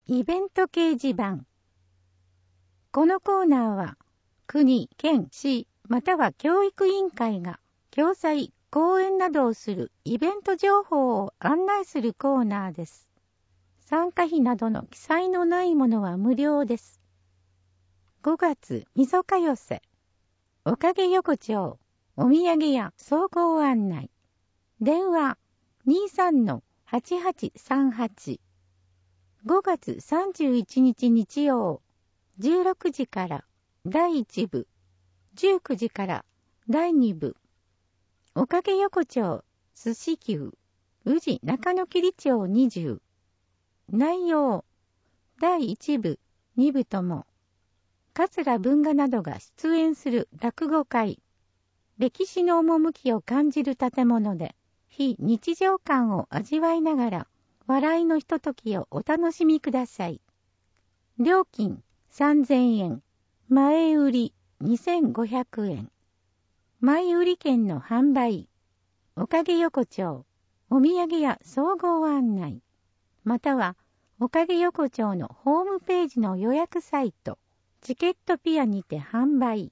イベント掲示板。このコーナーは、国、県、市、または教育委員会が、共催、講演などをするイベント情報を案内するコーナーです。参加費などの記載のないものは無料です。5月、みそか寄せ。おかげ横丁、お土産屋総合案内。電話、23-8838。5月31日日曜、16時から第1部、19時から第2部。おかげ横丁、寿司急、宇治中野切町20。内容、第1部、2部とも、桂文雅などが出演する落語会。歴史の趣を感じる建物で、非日常感を味わいながら、笑いのひとときをお楽しみください。料金3000円。前売り2500円。前売り券の販売。おかげ横丁。お土産屋総合案内。または、おかげ横丁のホームページの予約サイト、チケットピアにて販売。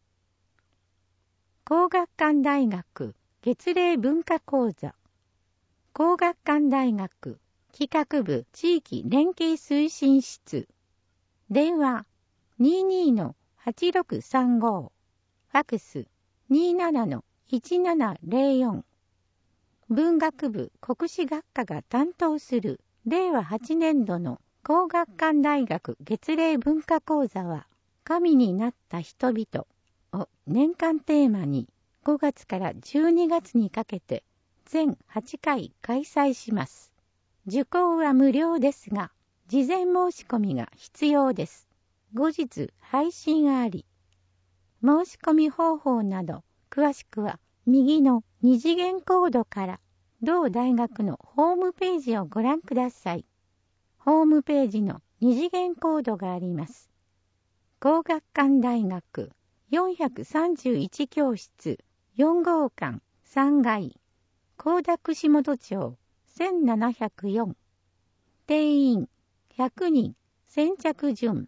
皇學館大学月例文化講座。皇學館大学企画部地域連携推進室。電話 22-8635。ファクス 27-1704。文学部国史学科が担当する令和8年度の皇學館大学月例文化講座は、神になった人々を年間テーマに5月から12月にかけて全8回開催します。受講は無料ですが、事前申し込みが必要です。後日配信あり。申し込み方法など詳しくは右の二次元コードから同大学のホームページをご覧ください。ホームページの二次元コードがあります。皇學館大学431教室4号館3階幸田串本町1704。定員100人先着順。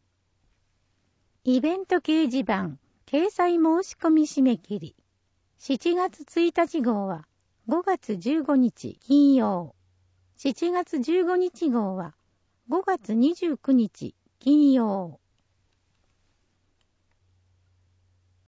イベント掲示板掲載申し込み締め切り。7月1日号は5月15日金曜。7月15日号は5月29日金曜。